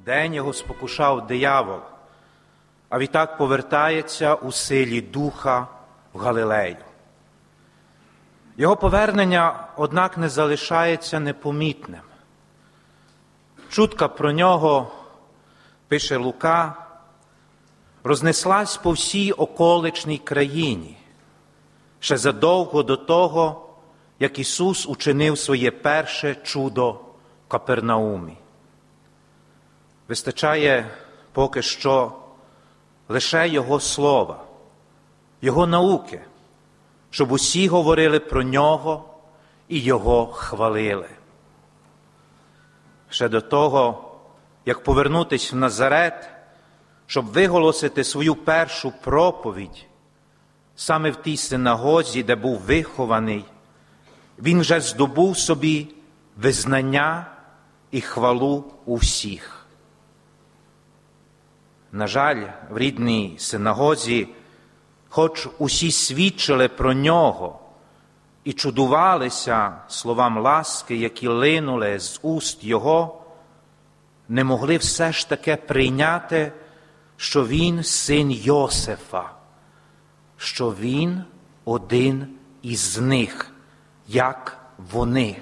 День його спокушав диявол, а відтак повертається у силі Духа в Галилею. Його повернення, однак, не залишається непомітним. Чутка про нього, пише Лука, рознеслась по всій околичній країні, ще задовго до того, як Ісус учинив своє перше чудо в Капернаумі. Вистачає поки що лише Його слова, Його науки, щоб усі говорили про Нього і Його хвалили. Ще до того, як повернутися в Назарет, щоб виголосити свою першу проповідь, саме в тій синагозі, де був вихований, він вже здобув собі визнання і хвалу у всіх. На жаль, в рідній синагозі, хоч усі свідчили про нього і чудувалися словам ласки, які линули з уст його, не могли все ж таки прийняти, що він син Йосифа, що він один із них, як вони.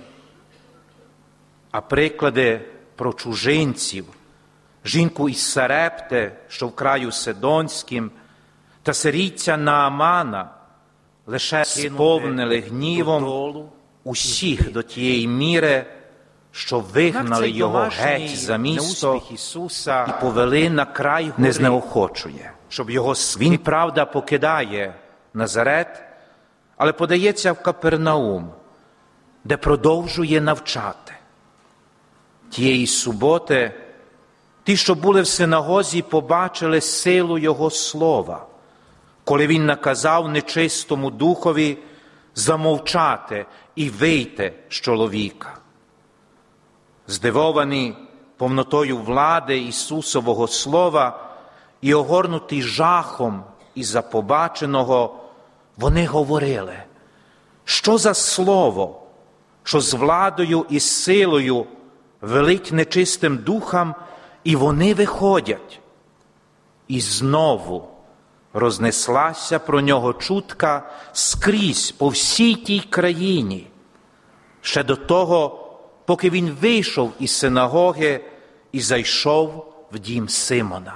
А приклади про чужинців, жінку із Сарепти, що в краю Сидонським, та сирійця Наамана лише сповнили гнівом усіх до тієї міри, що вигнали його геть за місто і повели на край гори, не знеохочує. Щоб його він, правда, покидає Назарет, але подається в Капернаум, де продовжує навчати. Тієї суботи ті, що були в синагозі, побачили силу Його слова, коли Він наказав нечистому духові замовчати і вийти з чоловіка. Здивовані повнотою влади Ісусового слова і огорнуті жахом із-за побаченого, вони говорили, що за слово, що з владою і силою велить нечистим духам, і вони виходять. І знову рознеслася про нього чутка скрізь по всій тій країні, ще до того, поки він вийшов із синагоги і зайшов в дім Симона.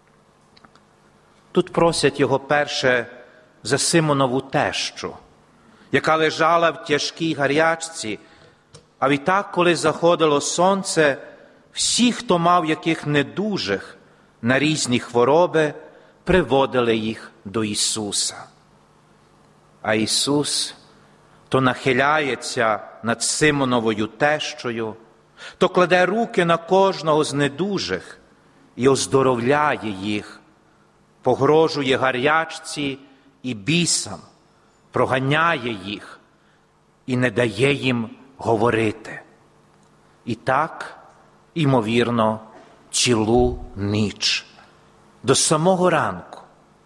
Тут просять його перше за Симонову тещу, яка лежала в тяжкій гарячці, а відтак, коли заходило сонце, всі, хто мав яких недужих на різні хвороби, приводили їх до Ісуса. А Ісус то нахиляється над Симоновою тещою, то кладе руки на кожного з недужих і оздоровляє їх, погрожує гарячці і бісам, проганяє їх і не дає їм говорити. І так, імовірно, цілу ніч, до самого ранку.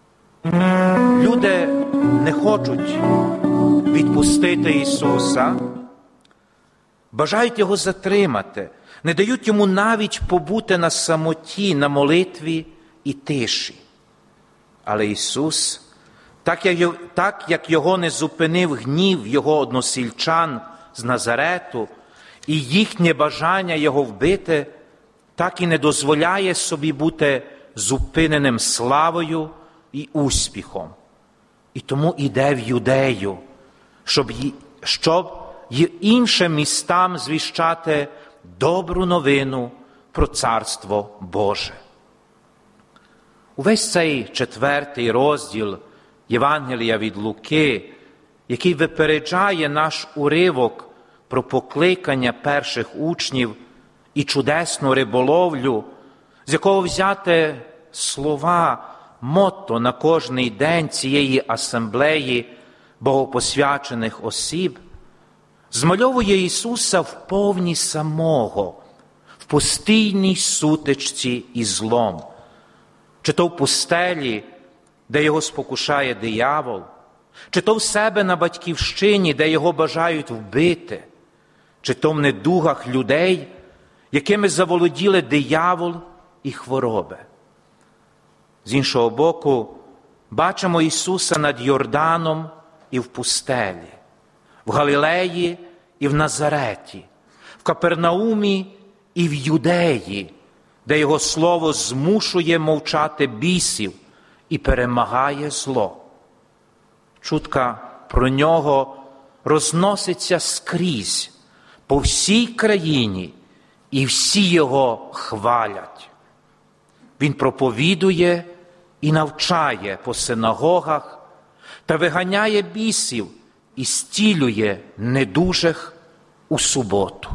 Люди не хочуть відпустити Ісуса, бажають Його затримати, не дають Йому навіть побути на самоті, на молитві і тиші. Але Ісус, так як Його не зупинив гнів Його односельчан з Назарету і їхнє бажання Його вбити, так і не дозволяє собі бути зупиненим славою і успіхом. І тому іде в Юдею, щоб й іншим містам звіщати добру новину про Царство Боже. Увесь цей 4 розділ Євангелія від Луки, який випереджає наш уривок про покликання перших учнів і чудесну риболовлю, з якого взяти слова, мотто на кожний день цієї асамблеї богопосвячених осіб, змальовує Ісуса в повні самого, в постійній сутичці із злом, чи то в пустелі, де його спокушає диявол, чи то в себе на батьківщині, де його бажають вбити, чи то в недугах людей, якими заволоділи диявол і хвороби. З іншого боку, бачимо Ісуса над Йорданом і в пустелі, в Галілеї і в Назареті, в Капернаумі і в Юдеї, де Його слово змушує мовчати бісів і перемагає зло. Чутка про Нього розноситься скрізь, по всій країні, і всі Його хвалять. Він проповідує і навчає по синагогах та виганяє бісів і зцілює недужих у суботу.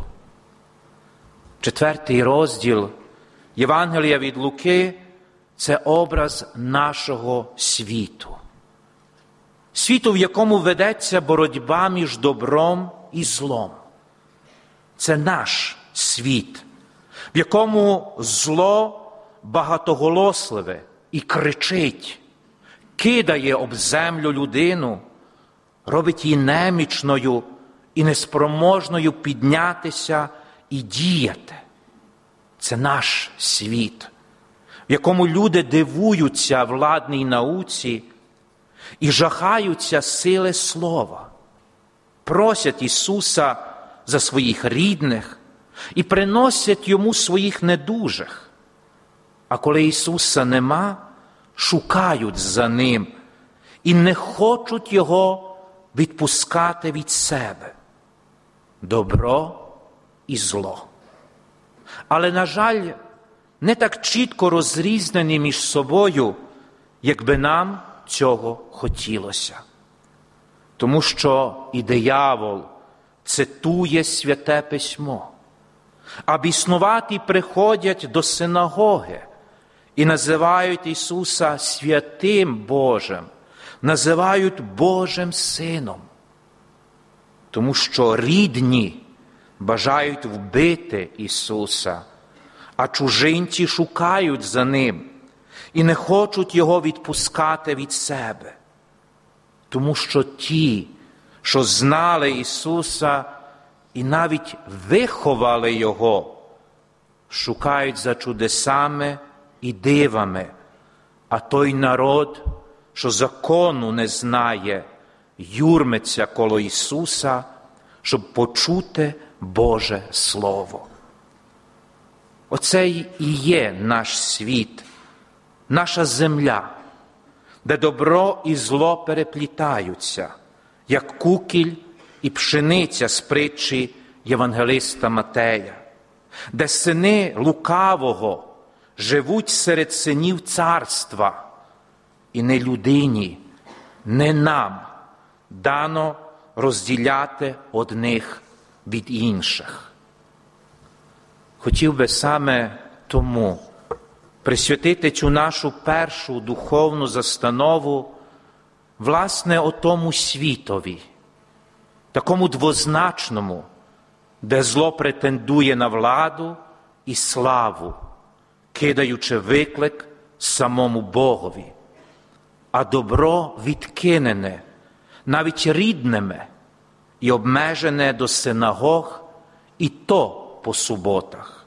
4 розділ Євангелія від Луки – це образ нашого світу. Світу, в якому ведеться боротьба між добром і злом. Це наш світ, в якому зло багатоголосливе і кричить, кидає об землю людину, робить її немічною і неспроможною піднятися і діяти. Це наш світ, в якому люди дивуються владній науці і жахаються сили слова, просять Ісуса за своїх рідних і приносять Йому своїх недужих. А коли Ісуса нема, шукають за Ним і не хочуть Його відпускати від себе. Добро і зло. Але, на жаль, не так чітко розрізнені між собою, як би нам цього хотілося. Тому що і диявол цитує Святе Письмо, а біснуваті приходять до синагоги і називають Ісуса святим Божим, називають Божим Сином. Тому що рідні бажають вбити Ісуса, а чужинці шукають за Ним і не хочуть Його відпускати від себе. Тому що ті, що знали Ісуса і навіть виховали Його, шукають за чудесами і дивами, а той народ, що закону не знає, юрмиться коло Ісуса, щоб почути Боже Слово. Оце і є наш світ, наша земля, де добро і зло переплітаються, як кукіль і пшениця з притчі євангелиста Матея, де сини лукавого живуть серед синів царства, і не людині, не нам дано розділяти одних від інших. Хотів би саме тому присвятити цю нашу першу духовну застанову власне отому світові, такому двозначному, де зло претендує на владу і славу, кидаючи виклик самому Богові, а добро відкинене навіть рідними і обмежене до синагог, і то по суботах.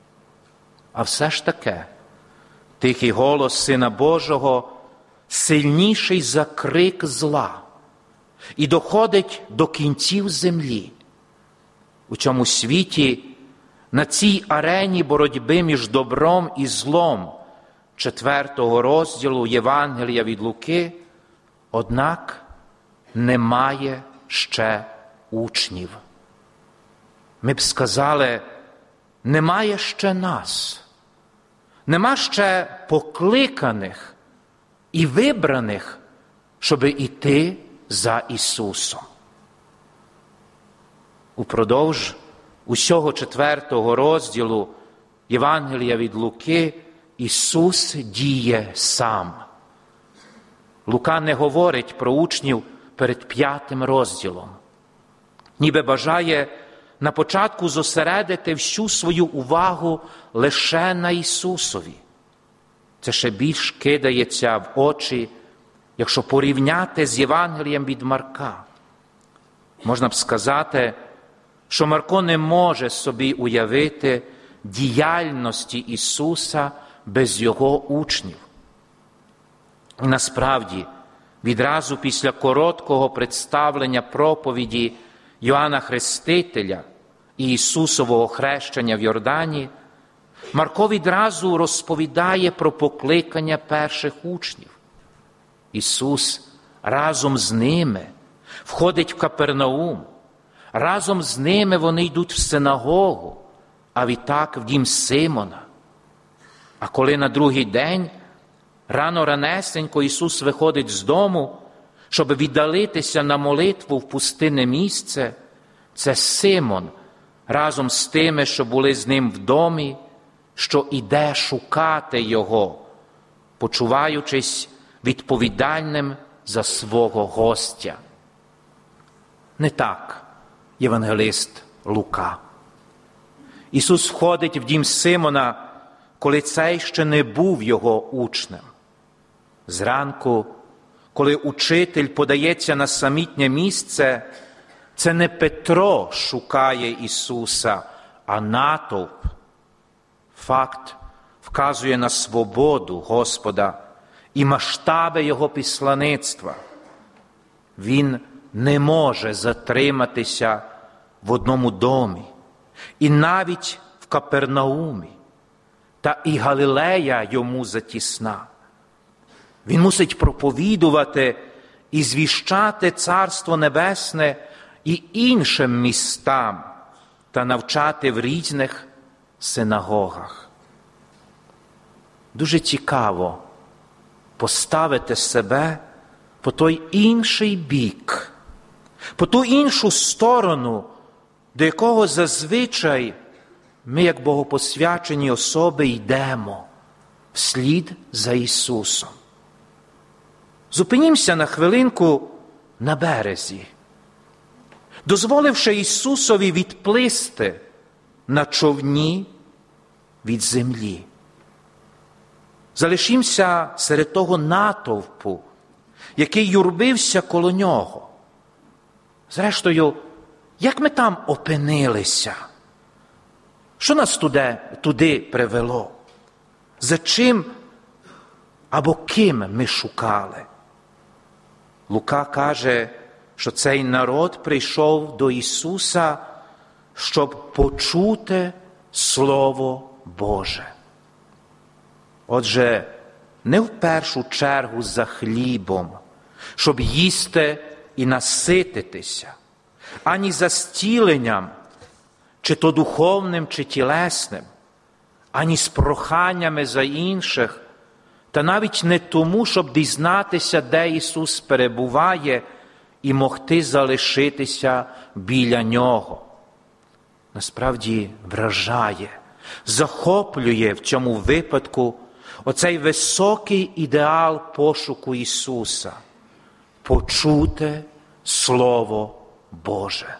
А все ж таки, тихий голос Сина Божого сильніший за крик зла і доходить до кінців землі. У цьому світі, на цій арені боротьби між добром і злом 4 розділу Євангелія від Луки, однак немає ще учнів. Ми б сказали, немає ще нас, нема ще покликаних і вибраних, щоби іти за Ісусом. Упродовж усього 4 розділу Євангелія від Луки Ісус діє сам. Лука не говорить про учнів перед 5 розділом. Ніби бажає на початку зосередити всю свою увагу лише на Ісусові. Це ще більш кидається в очі, якщо порівняти з Євангелієм від Марка. Можна б сказати, що Марко не може собі уявити діяльності Ісуса без його учнів. І насправді, відразу після короткого представлення проповіді Йоанна Хрестителя і Ісусового хрещення в Йордані, Марко відразу розповідає про покликання перших учнів. Ісус разом з ними входить в Капернаум, разом з ними вони йдуть в синагогу, а відтак в дім Симона. А коли на другий день, рано-ранесенько, Ісус виходить з дому, щоб віддалитися на молитву в пустинне місце, це Симон разом з тими, що були з ним в домі, що іде шукати Його, почуваючись відповідальним за свого гостя. Не так євангелист Лука. Ісус входить в дім Симона, коли цей ще не був його учнем. Зранку, коли учитель подається на самітнє місце, це не Петро шукає Ісуса, а натовп. Факт вказує на свободу Господа і масштаби Його післаництва. Він не може затриматися в одному домі, і навіть в Капернаумі, та і Галилея йому затісна. Він мусить проповідувати і звіщати Царство Небесне і іншим містам та навчати в різних синагогах. Дуже цікаво поставити себе по той інший бік, по ту іншу сторону, до якого зазвичай ми, як богопосвячені особи, йдемо вслід за Ісусом. Зупинімося на хвилинку на березі, дозволивши Ісусові відплисти на човні від землі. Залишімося серед того натовпу, який юрбився коло Нього. Зрештою, як ми там опинилися? Що нас туди привело? За чим або ким ми шукали? Лука каже, що цей народ прийшов до Ісуса, щоб почути Слово Боже. Отже, не в першу чергу за хлібом, щоб їсти і насититися, ані за зціленням, чи то духовним, чи тілесним, ані з проханнями за інших, та навіть не тому, щоб дізнатися, де Ісус перебуває, і могти залишитися біля Нього. Насправді вражає, захоплює в цьому випадку оцей високий ідеал пошуку Ісуса – почути Слово Боже.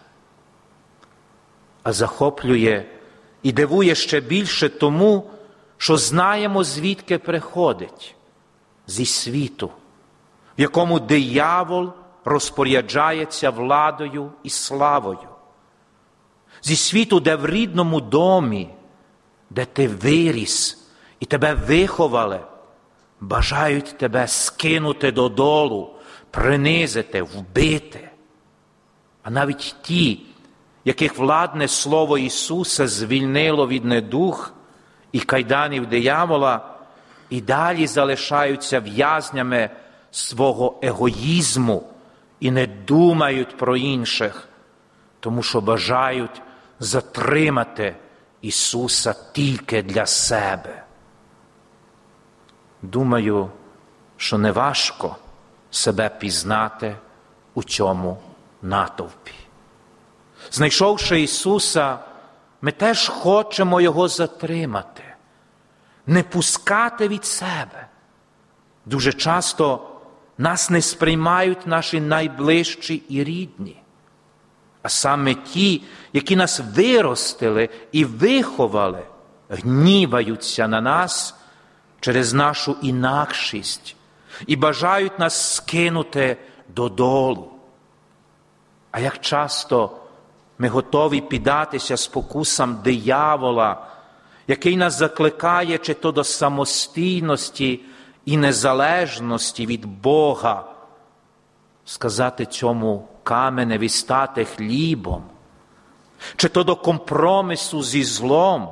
А захоплює і дивує ще більше тому, що знаємо, звідки приходить – зі світу, в якому диявол розпоряджається владою і славою. Зі світу, де в рідному домі, де ти виріс і тебе виховали, бажають тебе скинути додолу, принизити, вбити. А навіть ті, яких владне слово Ісуса звільнило від недуг і кайданів диявола, і далі залишаються в'язнями свого егоїзму і не думають про інших, тому що бажають затримати Ісуса тільки для себе. Думаю, що неважко себе пізнати у цьому натовпі. Знайшовши Ісуса, ми теж хочемо Його затримати, не пускати від себе. Дуже часто нас не сприймають наші найближчі і рідні, а саме ті, які нас виростили і виховали, гніваються на нас через нашу інакшість і бажають нас скинути додолу. А як часто ми готові піддатися спокусам диявола який нас закликає чи то до самостійності і незалежності від Бога, сказати цьому каменеві стати хлібом, чи то до компромісу зі злом,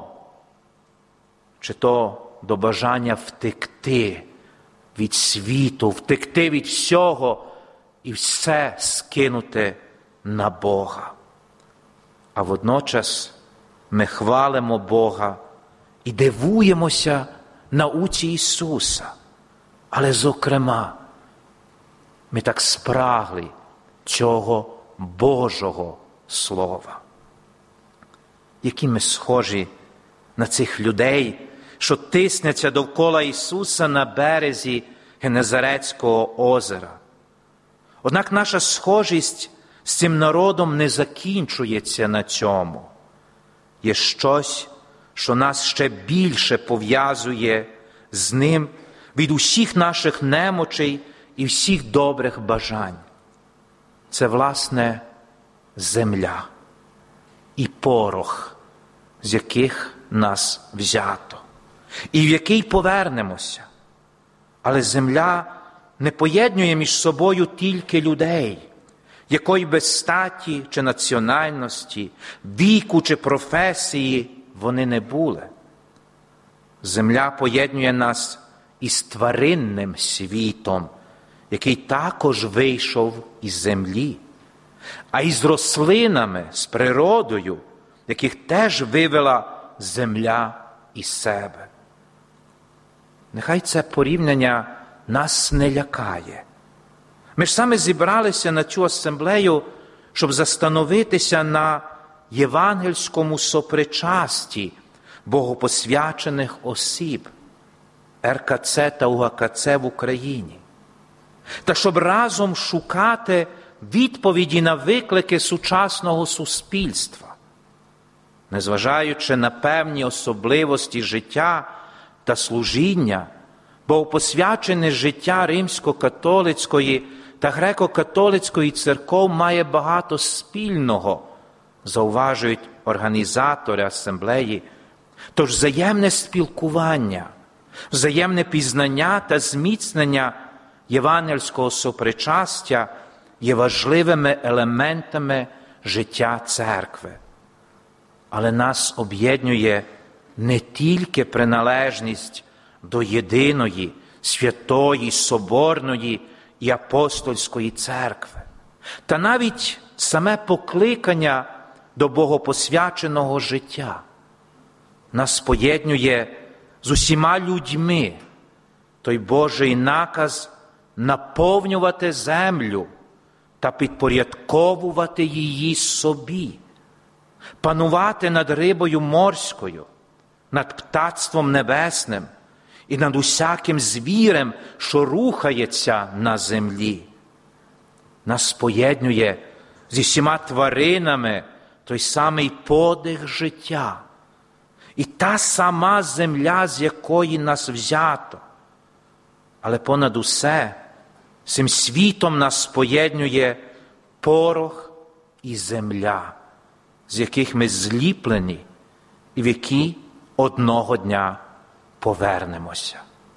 чи то до бажання втекти від світу, втекти від всього і все скинути на Бога. А водночас ми хвалимо Бога і дивуємося науці Ісуса. Але, зокрема, ми так спрагли цього Божого Слова. Які ми схожі на цих людей, що тисняться довкола Ісуса на березі Генезарецького озера. Однак наша схожість з цим народом не закінчується на цьому. Є щось, що нас ще більше пов'язує з ним від усіх наших немочей і всіх добрих бажань. Це, власне, земля і порох, з яких нас взято, і в який повернемося. Але земля не поєднує між собою тільки людей, якої би статі чи національності, віку чи професії вони не були. Земля поєднує нас із тваринним світом, який також вийшов із землі, а із рослинами, з природою, яких теж вивела земля із себе. Нехай це порівняння нас не лякає. Ми ж саме зібралися на цю асамблею, щоб застановитися на євангельському сопричасті богопосвячених осіб РКЦ та УГКЦ в Україні. Та щоб разом шукати відповіді на виклики сучасного суспільства, незважаючи на певні особливості життя та служіння, богопосвячене життя Римсько-католицької та греко-католицької церков має багато спільного, зауважують організатори асамблеї. Тож взаємне спілкування, взаємне пізнання та зміцнення євангельського сопричастя є важливими елементами життя церкви. Але нас об'єднує не тільки приналежність до єдиної, святої, соборної і апостольської церкви, та навіть саме покликання до богопосвяченого життя. Нас поєднує з усіма людьми той Божий наказ наповнювати землю та підпорядковувати її собі, панувати над рибою морською, над птацтвом небесним і над усяким звірем, що рухається на землі. Нас поєднує зі всіма тваринами той самий подих життя і та сама земля, з якої нас взято. Але понад усе, цим світом нас поєднує порох і земля, з яких ми зліплені і в які одного дня повернемося.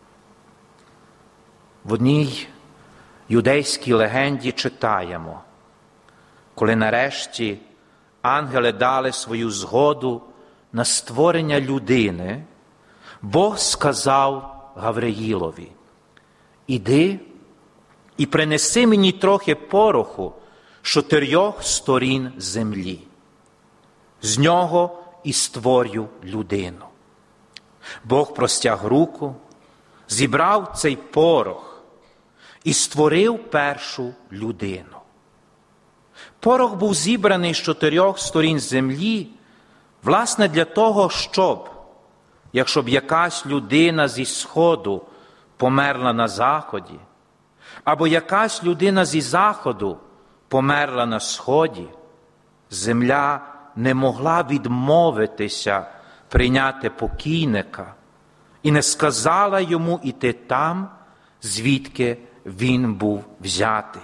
В одній юдейській легенді читаємо, коли нарешті ангели дали свою згоду на створення людини, Бог сказав Гавриїлові: «Іди і принеси мені трохи пороху з 4 сторін землі. З нього і створю людину». Бог простяг руку, зібрав цей порох і створив першу людину. Порох був зібраний з 4 сторін землі, власне, для того, щоб, якщо б якась людина зі сходу померла на заході, або якась людина зі заходу померла на сході, земля не могла відмовитися прийняти покійника і не сказала йому іти там, звідки він був взятий.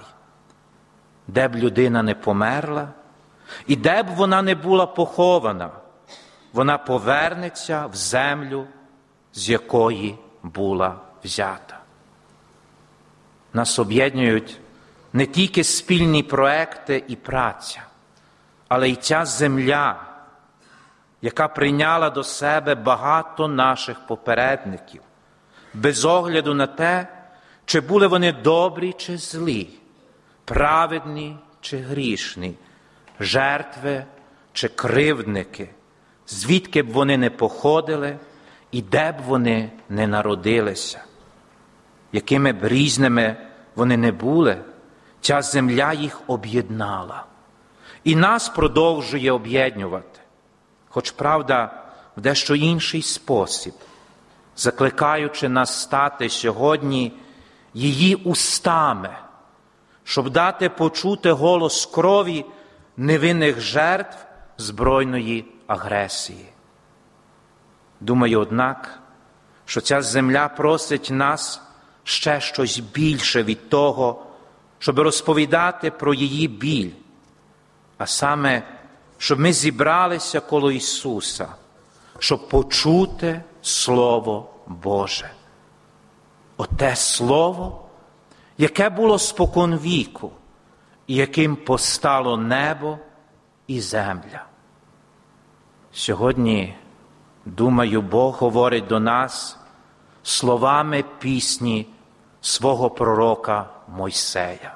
Де б людина не померла, і де б вона не була похована, вона повернеться в землю, з якої була взята. Нас об'єднують не тільки спільні проекти і праця, але й ця земля, яка прийняла до себе багато наших попередників, без огляду на те, чи були вони добрі чи злі, праведні чи грішні, жертви чи кривдники, звідки б вони не походили і де б вони не народилися. Якими б різними вони не були, ця земля їх об'єднала. І нас продовжує об'єднувати, хоч, правда, в дещо інший спосіб, закликаючи нас стати сьогодні її устами, щоб дати почути голос крові невинних жертв збройної агресії. Думаю, однак, що ця земля просить нас ще щось більше від того, щоб розповідати про її біль, а саме, щоб ми зібралися коло Ісуса, щоб почути Слово Боже. Оте Слово, яке було споконвіку, і яким постало небо і земля. Сьогодні, думаю, Бог говорить до нас словами пісні свого пророка Мойсея.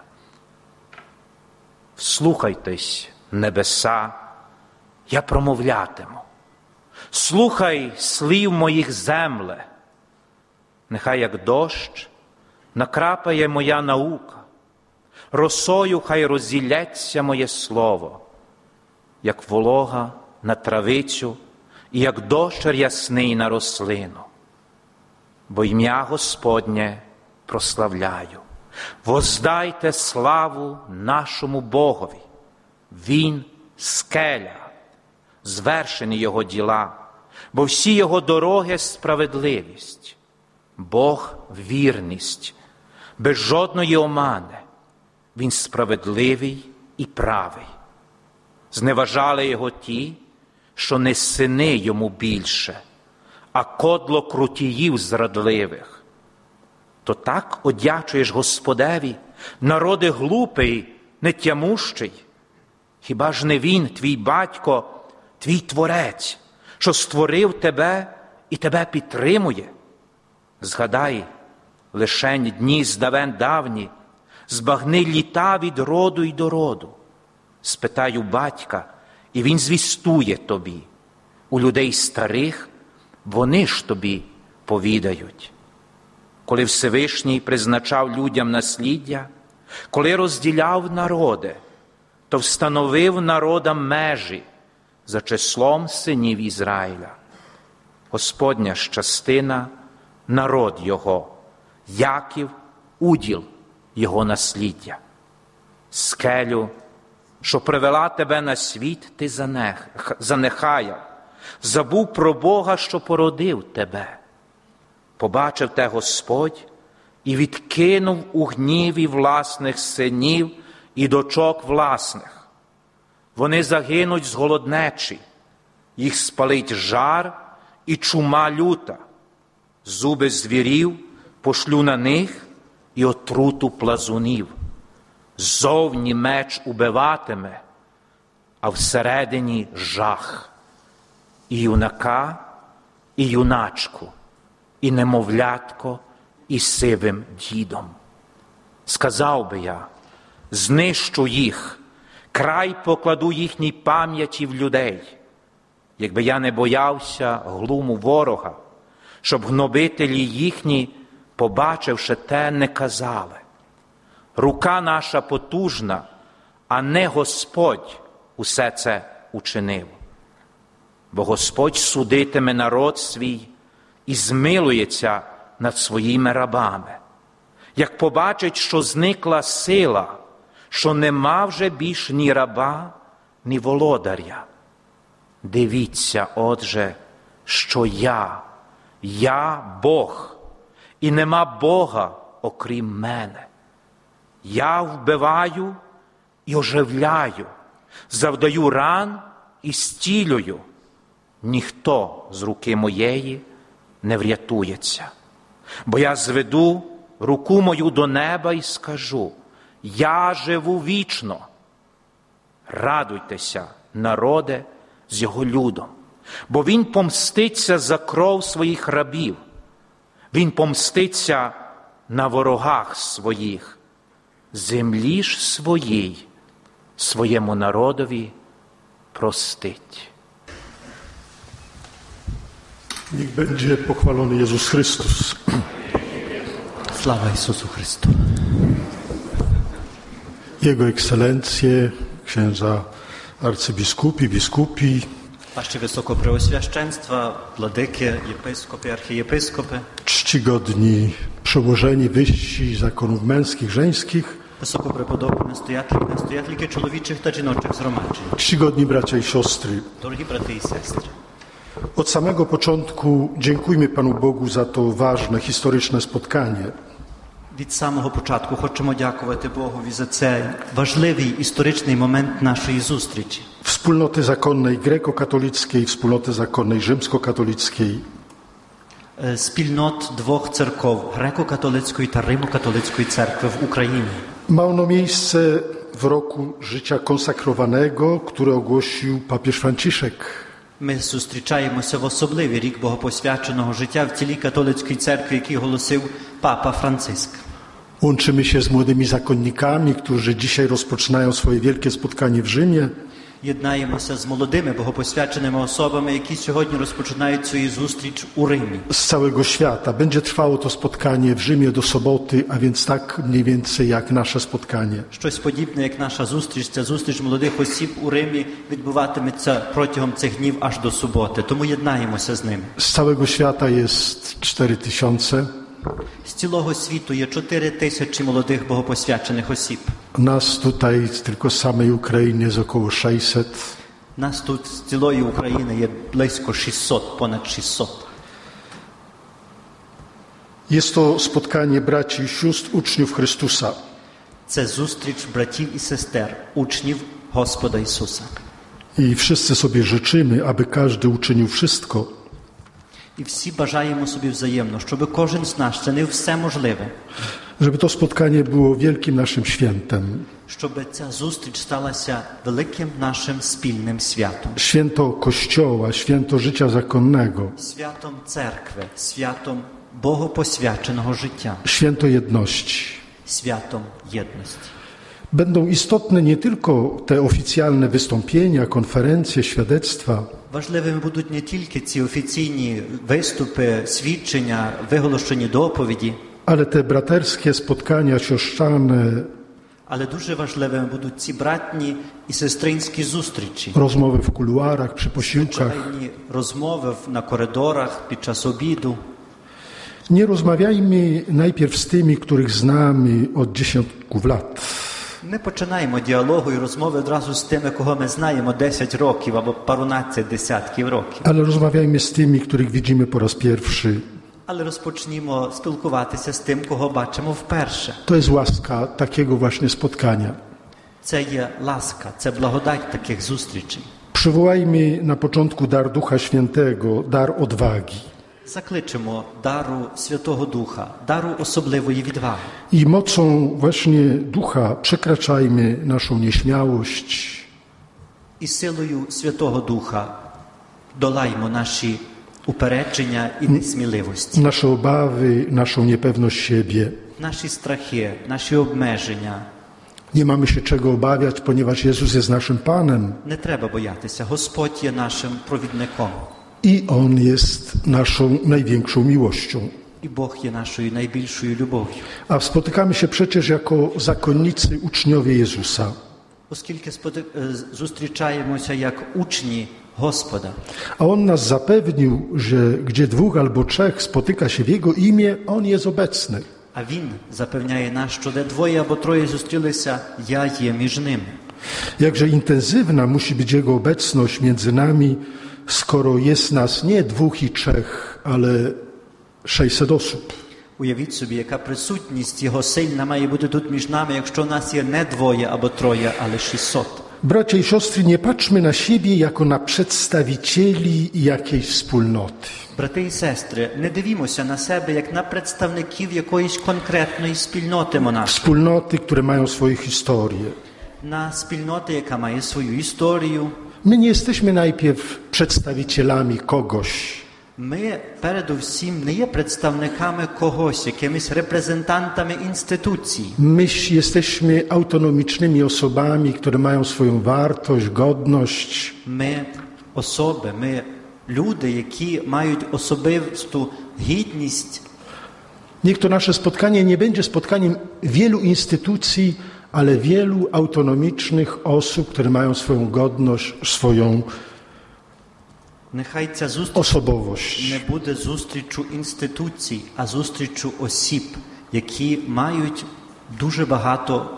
«Вслухайтесь, небеса, я промовлятиму. Слухай слів моїх земле. Нехай як дощ накрапає моя наука, росою хай розілється моє слово, як волога на травицю і як дощ рясний на рослину. Бо ім'я Господнє прославляю. Воздайте славу нашому Богові. Він – скеля, звершені Його діла, бо всі Його дороги – справедливість. Бог – вірність, без жодної омани. Він справедливий і правий. Зневажали Його ті, що не сини Йому більше, а кодло крутіїв зрадливих. То так одячуєш Господеві, народи глупий, нетямущий? Хіба ж не Він, твій батько, твій Творець, що створив тебе і тебе підтримує? Згадай, лишень дні здавен давні, збагни літа від роду й до роду. Спитай у батька, і він звістує тобі. У людей старих вони ж тобі повідають. Коли Всевишній призначав людям насліддя, коли розділяв народи, то встановив народам межі за числом синів Ізраїля. Господня ж частина – народ Його, Яків – уділ Його насліддя. Скелю, що привела тебе на світ, ти занехаяв, забув про Бога, що породив тебе. Побачив те Господь і відкинув у гніві власних синів і дочок власних. Вони загинуть з голоднечі, їх спалить жар і чума люта. Зуби звірів пошлю на них і отруту плазунів. Ззовні меч убиватиме, а всередині жах. І юнака, і юначку, і немовлятко, і сивим дідом. Сказав би я, знищу їх, край покладу їхній пам'яті в людей, якби я не боявся глуму ворога, щоб гнобителі їхні, побачивши те, не казали. Рука наша потужна, а не Господь усе це учинив. Бо Господь судитиме народ свій і змилується над своїми рабами. Як побачить, що зникла сила, що нема вже більш ні раба, ні володаря. Дивіться, отже, що я Бог, і нема Бога, окрім мене. Я вбиваю і оживляю, завдаю ран і зцілюю. ніхто з руки моєї не врятується. Бо я зведу руку мою до неба і скажу: я живу вічно. Радуйтеся, народе, з його людом, бо він помститься за кров своїх рабів. Він помститься на ворогах своїх. Землі ж своїй, своєму народові простить. Niech będzie pochwalony Jezus Chrystus. Слава Ісусу Христу! Jego ekscelencje, księża arcybiskupi, biskupi, Ваші високопреосвященства, владики, єпископи, архієпископи, czcigodni przełożeni wyżsi zakonów męskich, żeńskich, високопреподобні настоятельки чоловічих та жіночих згромаджень, czcigodni bracia i siostry. дорогі брати і сестри. Od samego początku dziękujmy Panu Bogu za to ważne, historyczne spotkanie. Від самого початку хочемо дякувати Богові за цей важливий історичний момент нашої зустрічі. Wspólnoty zakonnej grekokatolickiej, wspólnoty zakonnej rzymskokatolickiej. Спільнот двох церков – греко-католицької та римо-католицької церкви в Україні. Ma ono miejsce w roku życia konsekrowanego, który ogłosił papież Franciszek. Ми зустрічаємося в особливий рік богопосвяченого життя в цілій католицькій церкві, який оголосив Папа Франциск. Łączymy się z młodymi zakonnikami, którzy dzisiaj rozpoczynają swoje wielkie spotkanie w Rzymie. Єднаємося з молодими богопосвяченими особами, які сьогодні розпочинають свою зустріч у Римі. Z całego świata. Będzie trwało to spotkanie w Rzymie do soboty, a więc tak mniej więcej jak nasze spotkanie. Щось подібне, як наша зустріч, ця зустріч молодих осіб у Римі відбуватиметься протягом цих днів аж до суботи. Тому єднаємося з ними. Z całego świata jest 4000. З цілого світу є 4000 молодих богопосвячених осіб. Nas tutaj tylko z samej Ukrainy jest około 600. Нас тут з цілої України є близько 600, понад 600. Jest to spotkanie braci i sióstr, uczniów Chrystusa. Це зустріч братів і сестер, учнів Господа Ісуса. I wszyscy sobie życzymy, aby każdy uczynił wszystko, І всі бажаємо собі взаємно, щоб кожен з нас чинив все можливе, żeby to spotkanie było wielkim naszym świętem. щоб ця зустріч сталася великим нашим спільним святом. Święto Kościoła, święto życia zakonnego, Святом церкви, святом богопосвяченого життя, święto jedności. святом єдності. Będą istotne nie tylko te oficjalne wystąpienia, konferencje, świadectwa, Важливими будуть не тільки ці офіційні виступи, свідчення, виголошені доповіді, ale te braterskie spotkania siostrzane, але дуже важливими будуть ці братні і сестринські зустрічі. rozmowy w kuluarach, przy posiłkach. Звичайні розмови на коридорах під час обіду. Nie rozmawiajmy najpierw z tymi, których znamy od dziesiątków lat, Не починаємо діалогу і розмови одразу з тими, кого ми знаємо 10 років або парунадцять десятків років. ale rozmawiajmy z tymi, których widzimy po raz pierwszy. Але розпочнімо спілкуватися з тим, кого бачимо вперше. To jest łaska takiego właśnie spotkania. Це є ласка, це благодать таких зустрічей. Przywołajmy na początku dar Ducha Świętego, dar odwagi. Закличемо дару Святого Духа, дару особливої відваги. I mocą właśnie Ducha przekraczajmy naszą nieśmiałość, І силою Святого Духа долаймо наші упередження і несміливості, nasze obawy, naszą niepewność siebie. наші страхи, наші обмеження. Nie mamy się czego obawiać, ponieważ Jezus jest naszym Panem Не треба боятися. Господь є нашим провідником. i On jest naszą największą miłością. І Бог є нашою найбільшою любов'ю. A spotykamy się przecież jako zakonnicy, uczniowie Jezusa. Оскільки зустрічаємося як учні Господа. A On nas zapewnił, że gdzie dwóch albo trzech spotyka się w Jego imię, On jest obecny. А Він запевняє нас, що де двоє або троє зустрілися, я є між ними. Jakże intensywna musi być Jego obecność między nami, skoro jest nas nie 2 i 3, ale 600 osób. Уявіть собі, яка присутність Його сильна має бути тут між нами, якщо нас є не двоє або троє, але 600. Bracia i siostry, nie patrzmy na siebie jako na przedstawicieli jakiejś wspólnoty. Брати і сестри, не дивімося на себе як на представників якоїсь конкретної спільноти монашої. Wspólnoty, które mają swoje historie. На спільноти, яка має свою історію. My nie jesteśmy najpierw przedstawicielami kogoś. Ми, передусім, не є представниками когось, якимись репрезентантами інституцій. My jesteśmy autonomicznymi osobami, które mają swoją wartość, godność. Ми особи, ми люди, які мають особисту гідність. Niech to nasze spotkanie nie będzie spotkaniem wielu instytucji, ale wielu autonomicznych osób, które mają swoją godność, swoją Нехай ця зустріч osobowość. не буде зустрічю інституцій, а зустрічю осіб, які мають дуже багато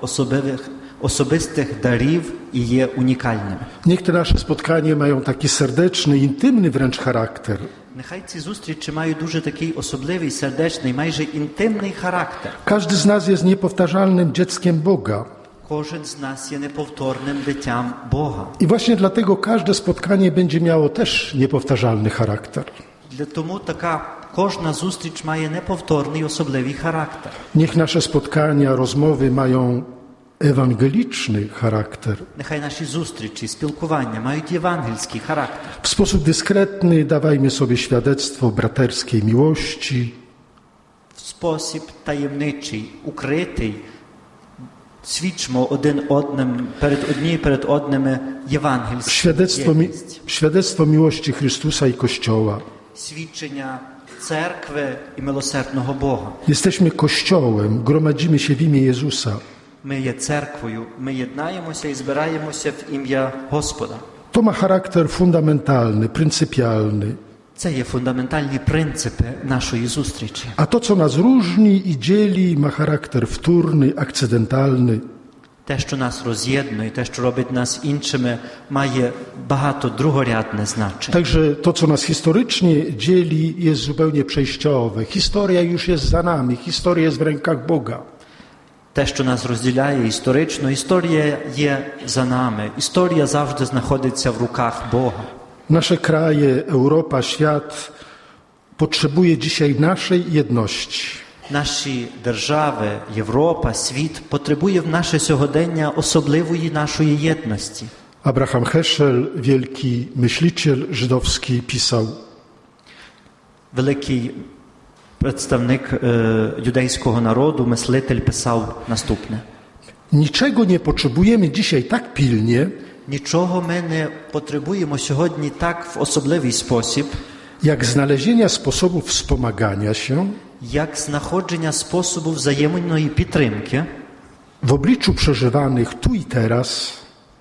особистих дарів і є унікальними. Niech te nasze spotkania mają taki serdeczny, intymny wręcz charakter. Нехай ці зустрічі мають дуже такий особливий, сердечний, майже інтимний характер. Każdy z nas jest niepowtarzalnym dzieckiem Boga. Кожен з нас є неповторним дитям Бога. I właśnie dlatego każde spotkanie będzie miało też niepowtarzalny charakter. Для тому кожна зустріч має неповторний особливий характер. Niech nasze spotkania, rozmowy mają ewangeliczny charakter. Нехай наші зустрічі, спілкування мають євангельський характер. W sposób dyskretny dawajmy sobie świadectwo braterskiej miłości, В спосіб таємничий, укритий, свідчимо один одним, перед одними євангельську єдність. świadectwo miłości Chrystusa i Kościoła. Свідчення церкви і милосердного Бога. Jesteśmy Kościołem, gromadzimy się w imię Jezusa. Ми є церквою, ми єднаємося і збираємося в ім'я Господа. To ma charakter fundamentalny, pryncypialny. Це є фундаментальні принципи нашої зустрічі. A to, co nas różni i dzieli, ma charakter wtórny, akcydentalny. Те, що нас роз'єднує, те, що робить нас іншими, має багато другорядне значення. Także to, co nas historycznie dzieli, jest zupełnie przejściowe. Historia już jest za nami, historia jest w rękach Boga. Те, що нас розділяє історично, історія є за нами. Історія завжди знаходиться в руках Бога. Nasze kraje, Europa, świat potrzebuje dzisiaj naszej jedności. Наші держави, Європа, світ потребує в наше сьогодення особливої нашої єдності. Abraham Heschel, wielki myśliciel żydowski, pisał: Великий представник юдейського народу, мислитель, писав наступне. Niczego nie potrzebujemy dzisiaj tak pilnie, Нічого ми не потребуємо сьогодні так в особливий спосіб, jak znalezienia sposobów wspomagania się як знаходження способу взаємної підтримки w obliczu przeżywanych tu i teraz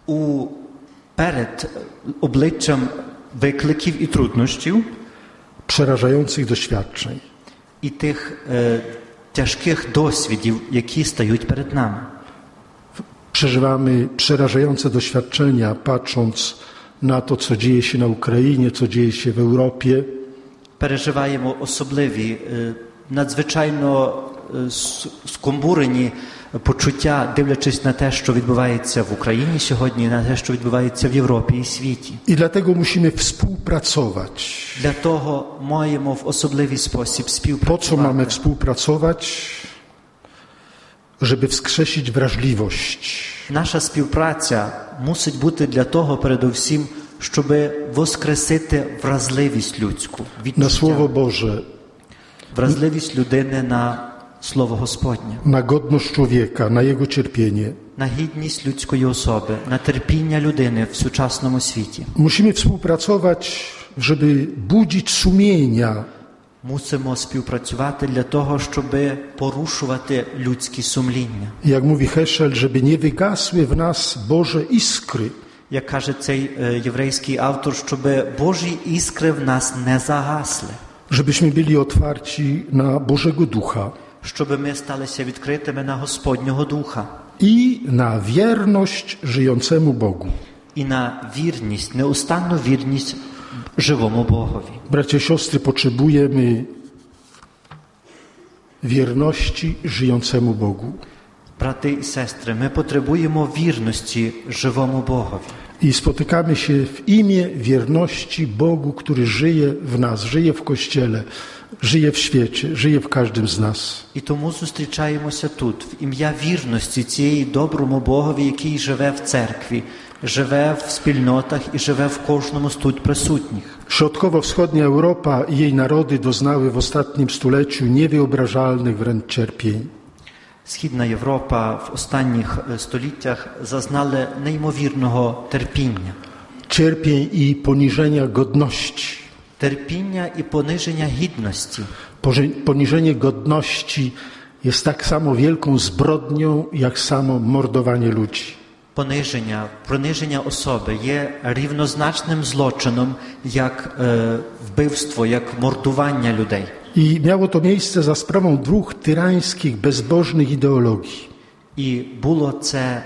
перед обличчям викликів і труднощів przerażających doświadczeń. і тих тяжких досвідів, які стають перед нами. Przeżywamy przerażające doświadczenia, patrząc na to, co dzieje się na Ukrainie, co dzieje się w Europie. Переживаємо особливі, надзвичайно скомбурені почуття, дивлячись на те, що відбувається в Україні сьогодні, на те, що відбувається в Європі і світі. I dlatego musimy współpracować. Для того маємо в особливий спосіб Po co mamy співпрацювати. współpracować? Żeby wskrzesić wrażliwość. Наша співпраця мусить бути для того, передусім, щоб воскресити вразливість людську, Na Słowo відчуття, Boże, вразливість людини на Слово Господнє, na godność człowieka, na jego cierpienie. на гідність людської особи, на терпіння людини в сучасному світі. Musimy współpracować, żeby budzić sumienia, Мусимо співпрацювати для того, щоб порушувати людські сумління. jak mówi Heschel, żeby nie wygasły w nas Boże iskry, Як каже цей єврейський автор, щоб Божі іскри в нас не загасли, żebyśmy byli otwarci na Bożego Ducha щоб ми сталися відкритими на Господнього Духа i na wierność żyjącemu Bogu. і на вірність, неустанну вірність живому Богові. Bracia i siostry, potrzebujemy wierności żyjącemu Bogu. Брати і сестри, ми потребуємо вірності живому Богові. I spotykamy się w imię wierności Bogu, który żyje w nas, żyje w Kościele, żyje w świecie, żyje w każdym z nas. І тому зустрічаємося тут, в ім'я вірності цієї доброму Богові, який живе в церкві, живе в спільнотах і живе в кожному з тут присутніх. Środkowo-wschodnia Europa i jej narody doznały w ostatnim stuleciu niewyobrażalnych wręcz cierpień. Східна Європа в останніх століттях зазнали неймовірного терпіння. Cierpień i poniżenia godności. Терпіння і пониження гідності. Poniżenie godności jest tak samo wielką zbrodnią, jak samo mordowanie ludzi. Приниження особи є рівнозначним злочином, як вбивство, як мордування людей. I miało to miejsce za sprawą dwóch tyrańskich, bezbożnych ideologii. І було це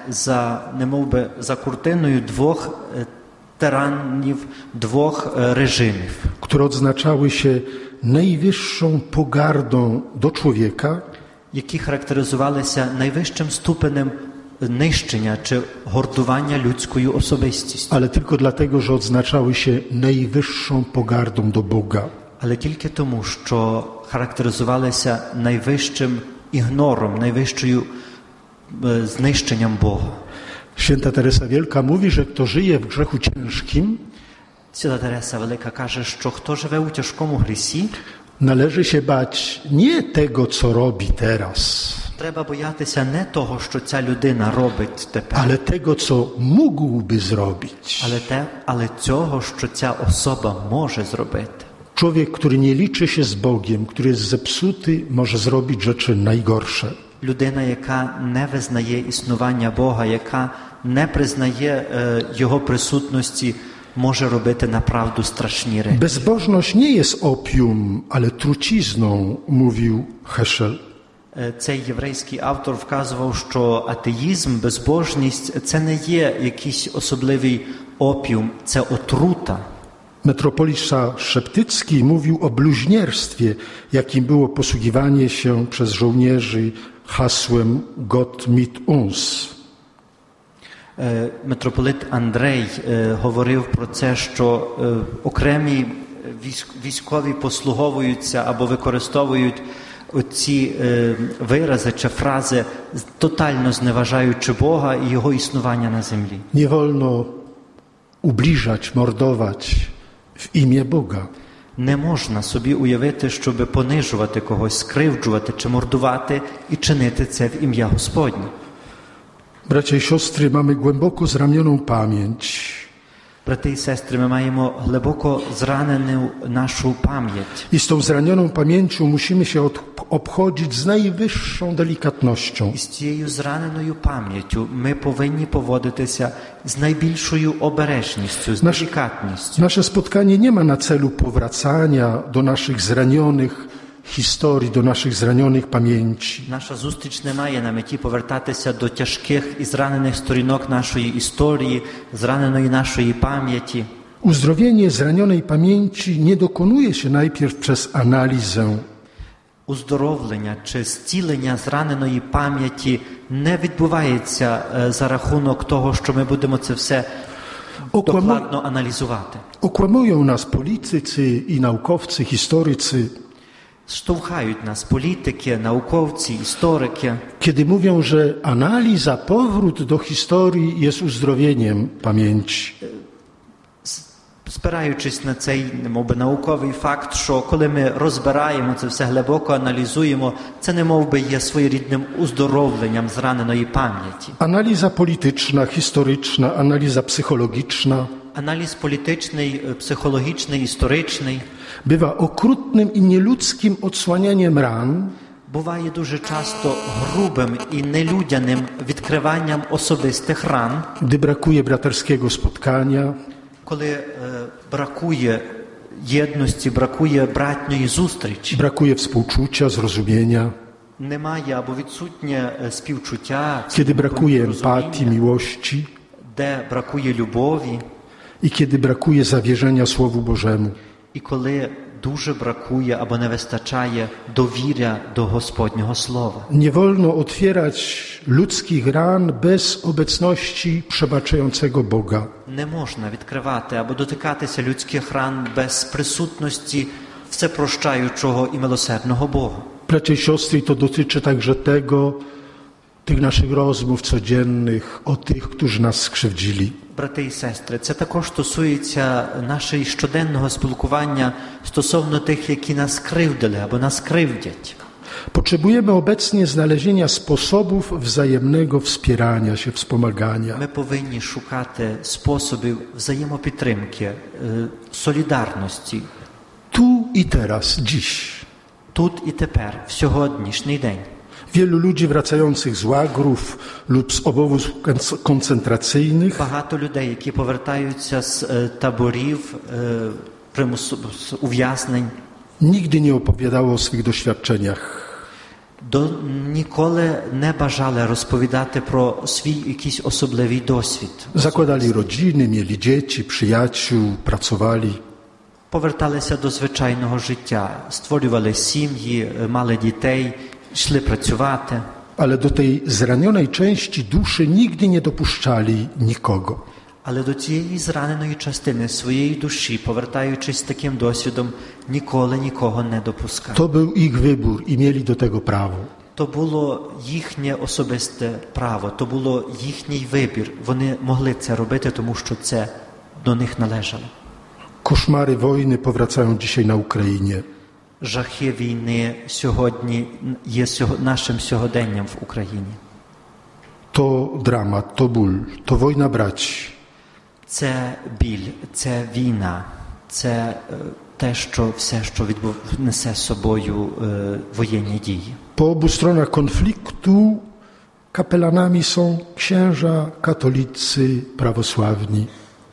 за куртиною двох тиранів, двох режимів, które odznaczały się najwyższą pogardą do człowieka, які характеризувалися найвищим ступенем нищення чи гордування людською особистістю. ale tylko dlatego, że odznaczały się najwyższą pogardą do Boga. Але тільки тому, що характеризувалися найвищим ігнором, найвищою знищенням Бога. Święta Teresa Wielka mówi, że kto żyje w grzechu ciężkim, Свята Тереса Велика каже, що хто живе у тяжкому грісі, należy się bać nie tego, co robi teraz, треба боятися не того, що ця людина робить тепер, ale tego, co mógłby zrobić. але цього, що ця особа може зробити. Człowiek, który nie liczy się z Bogiem, który jest zepsuty, może zrobić rzeczy najgorsze. Людина, яка не визнає існування Бога, яка не признає Його присутності, може робити направду страшні речі. Bezbożność nie jest opium, ale trucizną, mówił Heschel. Цей єврейський автор вказував, що атеїзм, безбожність – це не є якийсь особливий опіум, це отрута. Metropolita Szeptycki mówił o bluźnierstwie, jakim było posługiwanie się przez żołnierzy hasłem Gott mit uns. Митрополит Андрей говорив про це, що окремі військові послуговуються або використовують оці вирази чи фрази, тотально зневажаючи Бога і Його існування на землі. Nie wolno ubliżać, mordować w imię Boga. Не можна собі уявити, щоб понижувати когось, скривджувати чи мордувати і чинити це в ім'я Господнє. Bracia i siostry, mamy głęboko zranioną pamięć. Брати і сестри, ми маємо глибоко зранену нашу пам'ять. I z tą zranioną pamięcią musimy się obchodzić z najwyższą delikatnością. І з цією зраненою пам'яттю ми повинні поводитися з найбільшою обережністю, з делікатністю. Nasze spotkanie nie ma na celu powracania do naszych zranionych historii, do naszych zranionych pamięci. Наша зустріч не має на меті повертатися до тяжких і зранених сторінок нашої історії, зраненої нашої пам'яті. Uzdrowienie zranionej pamięci nie dokonuje się najpierw przez analizę. Уздоровлення чи зцілення зраненої пам'яті не відбувається за рахунок того, що ми будемо це все докладно аналізувати. Okłamują nas politycy i naukowcy, historycy, Штовхають нас політики, науковці, історики, kiedy mówią, że analiza, powrót do historii jest uzdrowieniem pamięci. спираючись на цей, мовби, науковий факт, що коли ми розбираємо це все, глибоко аналізуємо, це не мовби є своєрідним уздоровленням зраненої пам'яті. Analiza polityczna, historyczna, analiza psychologiczna Аналіз політичний, психологічний, історичний bywa okrutnym i nieludzkim odsłanianiem ran, буває дуже часто грубим і нелюдяним відкриванням особистих ран, gdy brakuje braterskiego spotkania, коли бракує єдності, бракує братньої зустрічі, brakuje współczucia, zrozumienia, немає або відсутнє співчуття, kiedy brakuje empatii, розуміння, miłości де бракує любові, i kiedy brakuje zawierzenia Słowu Bożemu. і коли дуже бракує або не вистачає довір'я до Господнього Слова. Nie wolno otwierać ludzkich ran bez obecności przebaczającego Boga. Не можна відкривати або дотикатися людських ран без присутності всепрощаючого і милосердного Бога. Bracia i siostry, to dotyczy także tych naszych rozmów codziennych o tych, którzy nas skrzywdzili. Брати і сестри, це також стосується нашого щоденного спілкування стосовно тих, які нас кривдили або нас кривдять. Potrzebujemy obecnie znalezienia sposobów wzajemnego wspierania się, wspomagania. Ми повинні шукати способів взаємопідтримки, солідарності. Tu i teraz, dziś. Тут і тепер, в сьогоднішній день. Wielu ludzi wracających z łagrów lub z obozów koncentracyjnych Багато людей, які повертаються з таборів, з ув'язнень, nigdy nie opowiadało o swych doświadczeniach. Ніколи не бажали розповідати про свій якийсь особливий досвід. Zakładali rodziny, mieli dzieci, przyjaciół, pracowali. Поверталися до звичайного життя, створювали сім'ї, мали дітей, йшли працювати. Ale do tej zranionej części duszy nigdy nie dopuszczali nikogo. Але до цієї зраненої частини своєї душі, повертаючись з таким досвідом, ніколи нікого не допускали. To był ich wybór i mieli do tego prawo. То було їхнє особисте право, то було їхній вибір. Вони могли це робити, тому що це до них належало. Koszmary wojny powracają dzisiaj na Ukrainie. Жахи війни сьогодні є нашим сьогоденням в Україні. To dramat, to ból, to wojna braci. Це біль, це війна, це те, що все, що несе з собою воєнні дії. Po obu stronach konfliktu kapelanami są księża katolicy, prawosławni.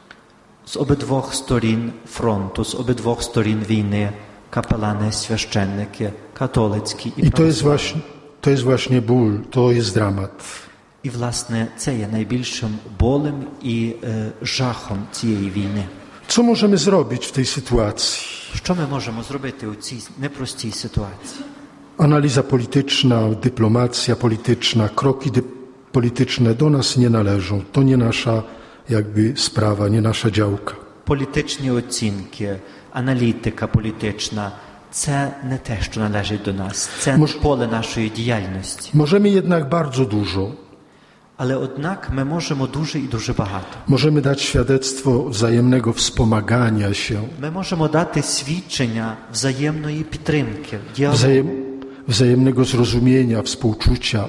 З обидвох сторін фронту, з обидвох сторін війни капелани, священники, католицькі і I православні. to jest właśnie ból, to jest dramat. І, власне, це є найбільшим болем і жахом цієї війни. Co możemy zrobić w tej sytuacji? Що ми можемо зробити у цій непростій ситуації? Analiza polityczna, dyplomacja polityczna, kroki polityczne do nas nie należą. To nie nasza sprawa, nie nasza działka. Політичні оцінки, аналітика політична – це не те, що належить до нас. Це не поле нашої діяльності. Możemy jednak bardzo dużo. Але однак ми можемо дуже і дуже багато. Możemy dać świadectwo wzajemnego wspomagania się. Ми можемо дати свідчення взаємної підтримки, Wzajemnego zrozumienia, współczucia.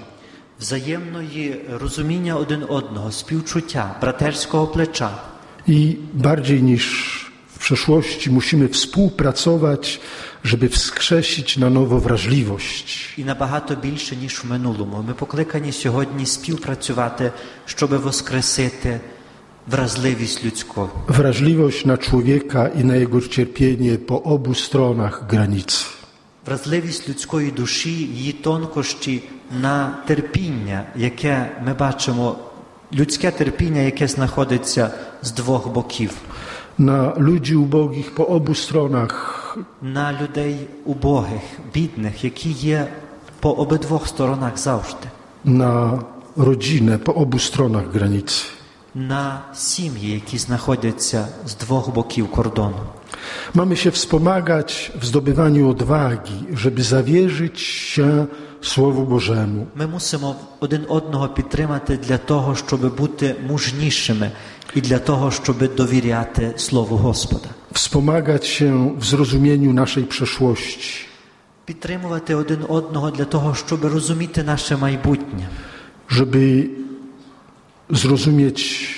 Взаємної розуміння один одного, співчуття, братерського плеча. I bardziej niż w przeszłości musimy współpracować, żeby wskrzesić na nowo wrażliwość. І набагато більше, ніж в минулому. Ми покликані сьогодні співпрацювати, щоб воскресити wrażliwość ludzką. Wrażliwość na człowieka i na jego cierpienie po obu stronach granicy. Вразливість людської душі, її тонкощі на терпіння, яке ми бачимо, людське терпіння, яке знаходиться з двох боків. Na ludzi ubogich po obu stronach. На людей убогих, бідних, які є по обидвох сторонах завжди. Na rodzinę po obu stronach granicy. На сім'ї, які знаходяться з двох боків кордону. Mamy się wspomagać w zdobywaniu odwagi, żeby zawierzyć się Słowu Bożemu. Ми мусимо один одного підтримати для того, щоб бути мужнішими і для того, щоб довіряти Слову Господа. Wspomagać się w zrozumieniu naszej przeszłości. Підтримувати один одного для того, щоб розуміти наше майбутнє. Żeby zrozumieć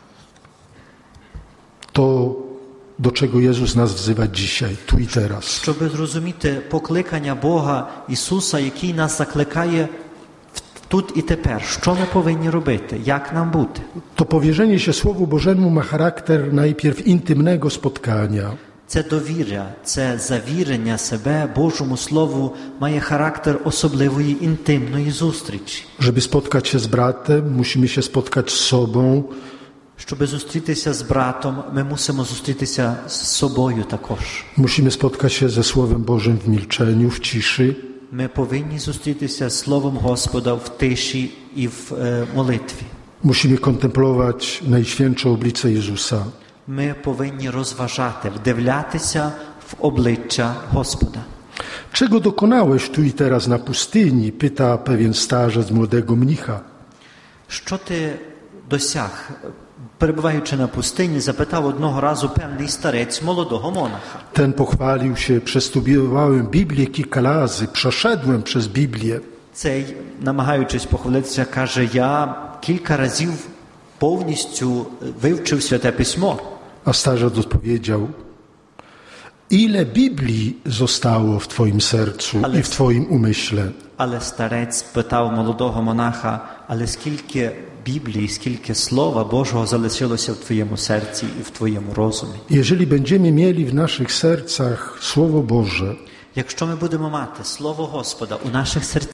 to, do czego Jezus nas wzywa dzisiaj, tu i teraz. Щоб зрозуміти покликання Бога Ісуса, який нас закликає тут і тепер. Що ми повинні робити? Як нам бути? To powierzenie się Słowu Bożemu ma charakter najpierw intymnego spotkania. Це довіря, це завірення себе Божому Слову має характер особливої інтимної зустрічі. Żeby spotkać się z bratem, musimy się spotkać z sobą Щоб зустрітися з братом, ми мусимо зустрітися з собою також. Musimy spotkać się ze Słowem Bożym w milczeniu, w ciszy. Ми повинні зустрітися з Словом Господа в тиші і в молитві. Musimy kontemplować Najświętsze oblicze Jezusa. Ми повинні розважати, вдивлятися в обличчя Господа. Czego dokonałeś tu i teraz na pustyni? Pyta pewien starzec młodego mnicha. Що ти досяг? Перебуваючи на пустині, запитав одного разу певний старець молодого монаха. Ten pochwalił się, przestudiowałem Biblię kilka razy, przeszedłem przez Biblię. Цей, намагаючись похвалитися, каже, я кілька разів повністю вивчив Святе Письмо. A starzec odpowiedział, ile Biblii zostało w twoim sercu i w twoim umyśle? Але старець питав молодого монаха, але скільки Біблії, скільки Слова Божого залишилося в твоєму серці і в твоєму розумі? Jeżeli będziemy mieli w naszych sercach Słowo Boże, Якщо ми будемо мати Слово Господа у наших серцях,